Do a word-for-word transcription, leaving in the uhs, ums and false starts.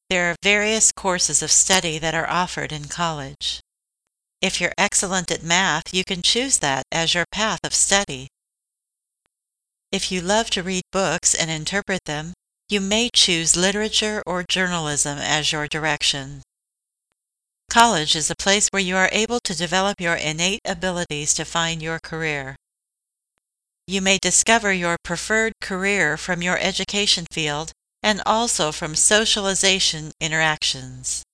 There are various courses of study that are offered in college. If you're excellent at math, you can choose that as your path of study. If you love to read books and interpret them, you may choose literature or journalism as your direction. College is a place where you are able to develop your innate abilities to find your career. You may discover your preferred career from your education field and also from socialization interactions.